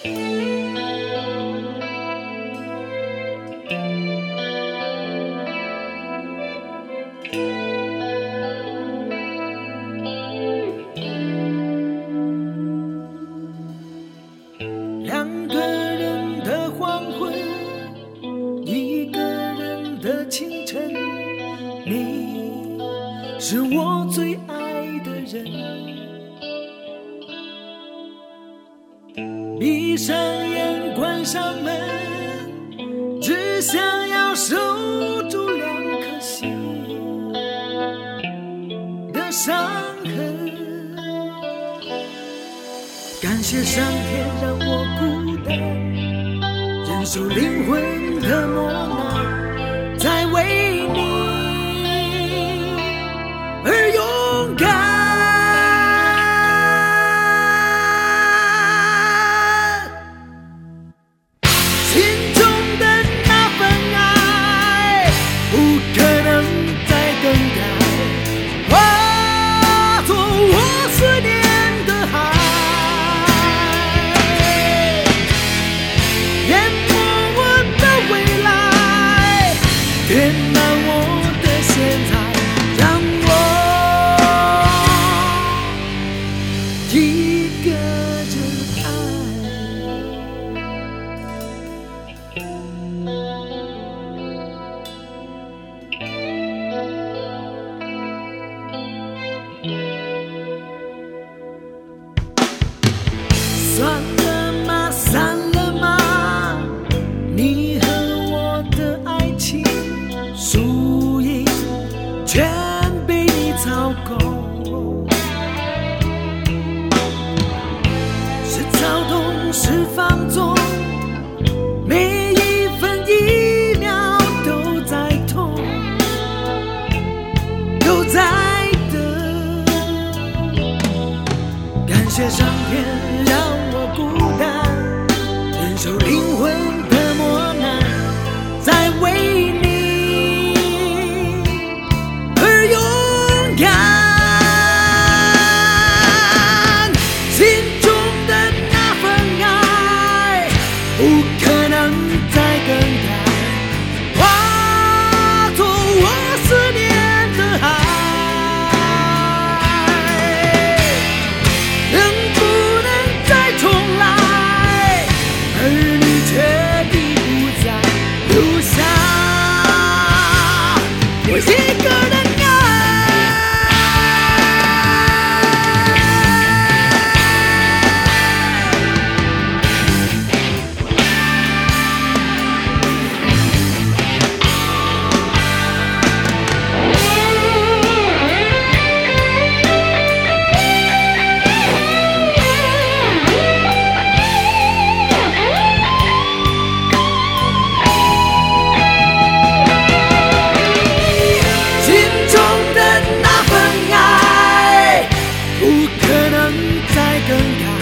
两个人的黄昏，一个人的清晨，你是我最爱的人。闭上眼，关上门，只想要守住两颗心的伤痕。感谢上天让我孤单，忍受灵魂的磨难，在为你而勇敢。心中的那份爱，不可能再更改，化作我思念的海。填满我的现在，让我一个人爱。算了吗？散了吗？你和我的爱情输赢全被你操控，是躁动，是放纵，每一分一秒都在痛，都在等。感谢上天让我孤单，忍受灵魂的磨难，在为你不可能再更改，化作我思念的海。能不能再重来？而你却已不再留下我一个人爱。不可能再更改。